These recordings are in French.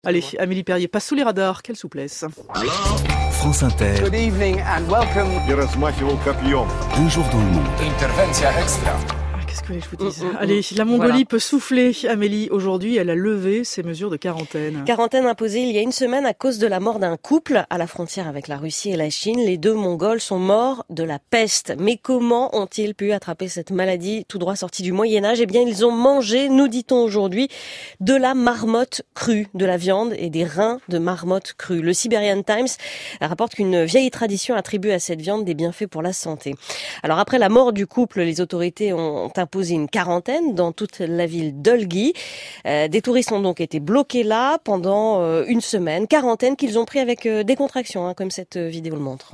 Allez, Amélie Perrier passe sous les radars, quelle souplesse. France Inter. Good evening and welcome. Un jour dans le monde. Intervention extra. Qu'est-ce que vous voulez que je vous dise ? Allez, la Mongolie peut souffler. Amélie, aujourd'hui, elle a levé ses mesures de quarantaine. Quarantaine imposée il y a une semaine à cause de la mort d'un couple à la frontière avec la Russie et la Chine. Les deux Mongols sont morts de la peste. Mais comment ont-ils pu attraper cette maladie tout droit sortie du Moyen-Âge ? Eh bien, ils ont mangé, nous dit-on aujourd'hui, de la marmotte crue, de la viande et des reins de marmotte crue. Le Siberian Times rapporte qu'une vieille tradition attribue à cette viande des bienfaits pour la santé. Alors après la mort du couple, les autorités ont imposé une quarantaine dans toute la ville d'Ölgy. Des touristes ont donc été bloqués là pendant une semaine. Quarantaine qu'ils ont pris avec des contractions, comme cette vidéo le montre.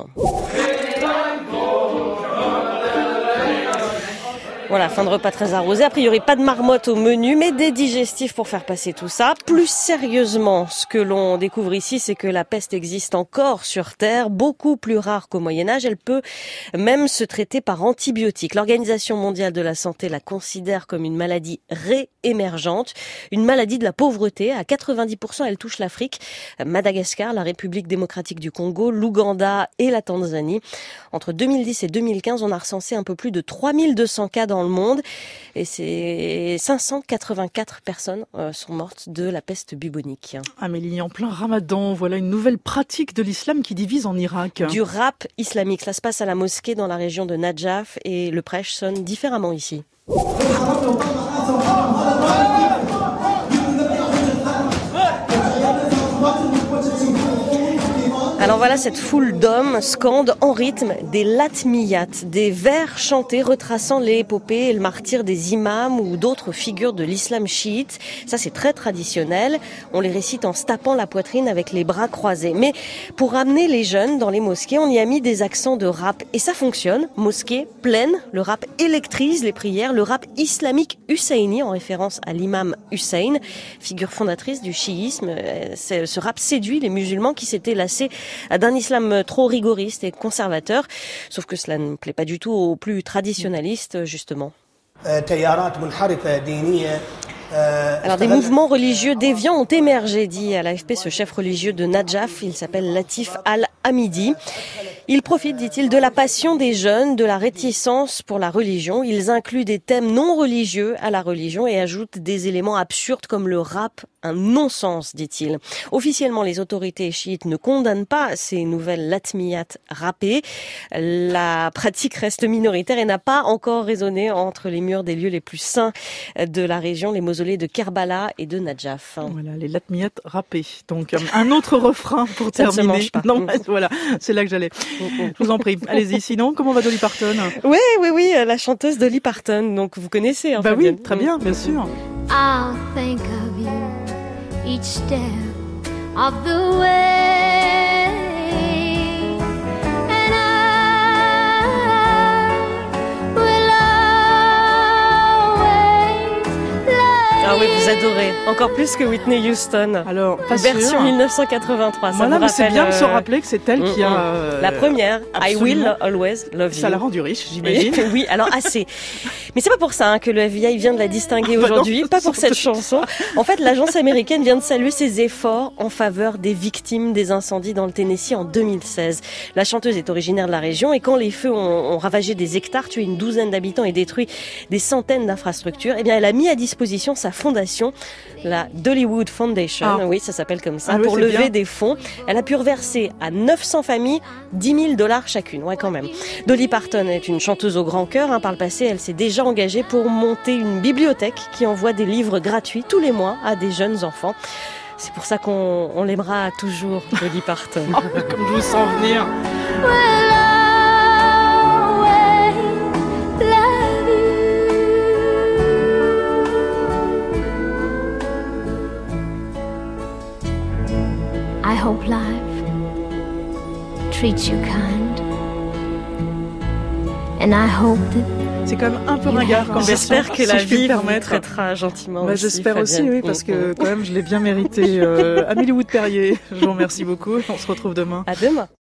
Voilà, fin de repas très arrosé. A priori, pas de marmotte au menu, mais des digestifs pour faire passer tout ça. Plus sérieusement, ce que l'on découvre ici, c'est que la peste existe encore sur Terre, beaucoup plus rare qu'au Moyen-Âge. Elle peut même se traiter par antibiotiques. L'Organisation mondiale de la santé la considère comme une maladie réémergente, une maladie de la pauvreté. À 90%, elle touche l'Afrique, Madagascar, la République démocratique du Congo, l'Ouganda et la Tanzanie. Entre 2010 et 2015, on a recensé un peu plus de 3200 cas dans le monde et c'est 584 personnes sont mortes de la peste bubonique. Amélie, en plein ramadan, voilà une nouvelle pratique de l'islam qui divise en Irak. Du rap islamique, ça se passe à la mosquée dans la région de Nadjaf et le prêche sonne différemment ici. Alors voilà, cette foule d'hommes scande en rythme des latmiyat, des vers chantés retraçant l'épopée et le martyre des imams ou d'autres figures de l'islam chiite. Ça, c'est très traditionnel. On les récite en se tapant la poitrine avec les bras croisés. Mais pour amener les jeunes dans les mosquées, on y a mis des accents de rap. Et ça fonctionne. Mosquée pleine, le rap électrise les prières. Le rap islamique husseini, en référence à l'imam Hussein, figure fondatrice du chiisme. Ce rap séduit les musulmans qui s'étaient lassés d'un islam trop rigoriste et conservateur, sauf que cela ne plaît pas du tout aux plus traditionnalistes, justement. Alors des mouvements religieux déviants ont émergé, dit à l'AFP ce chef religieux de Nadjaf, il s'appelle Latif Al-Hamidi. Il profite, dit-il, de la passion des jeunes, de la réticence pour la religion. Ils incluent des thèmes non religieux à la religion et ajoutent des éléments absurdes comme le rap, un non-sens, dit-il. Officiellement, les autorités chiites ne condamnent pas ces nouvelles latmiyat rappées. La pratique reste minoritaire et n'a pas encore résonné entre les murs des lieux les plus saints de la région, les mausolées de Kerbala et de Nadjaf. Voilà, les latmiyat rappées. Donc, un autre refrain pour terminer. Ça ne se mange pas. Non, voilà, c'est là que j'allais. Je vous en prie, allez-y. Sinon, comment va Dolly Parton ? Oui, la chanteuse Dolly Parton. Donc, vous connaissez, hein, Fabienne. Oui, très bien, bien sûr. I'll think of you each step of the way, and I will always love Ah oui, vous adorez. Encore plus que Whitney Houston. Alors, pas version sûr. 1983. Ça Voilà, vous mais c'est rappelle, bien de se rappeler que c'est elle qui a... la première, I Will Always Love You. Ça l'a rendue riche, j'imagine. Oui, alors assez. Mais c'est pas pour ça que le FBI vient de la distinguer aujourd'hui, non, pas pour cette chanson. En fait, l'agence américaine vient de saluer ses efforts en faveur des victimes des incendies dans le Tennessee en 2016. La chanteuse est originaire de la région et quand les feux ont ravagé des hectares, tué une douzaine d'habitants et détruit des centaines d'infrastructures, eh bien, elle a mis à disposition sa fondation, la Dollywood Foundation, oui, ça s'appelle comme ça, pour lever bien des fonds. Elle a pu reverser à 900 familles $10,000 chacune, ouais quand même. Dolly Parton est une chanteuse au grand cœur, par le passé, elle s'est déjà engagée pour monter une bibliothèque qui envoie des livres gratuits tous les mois à des jeunes enfants. C'est pour ça qu'on l'aimera toujours, Dolly Parton. Comme je vous sens venir. I hope life treats you kind, and I hope that C'est quand même un peu ringard comme version. J'espère que la si je puis vie me vous permettre. traitera gentiment aussi. J'espère aussi, Fabienne. oui, parce que quand même je l'ai bien mérité. Amélie Wood-Perrier, je vous remercie beaucoup. On se retrouve demain. À demain.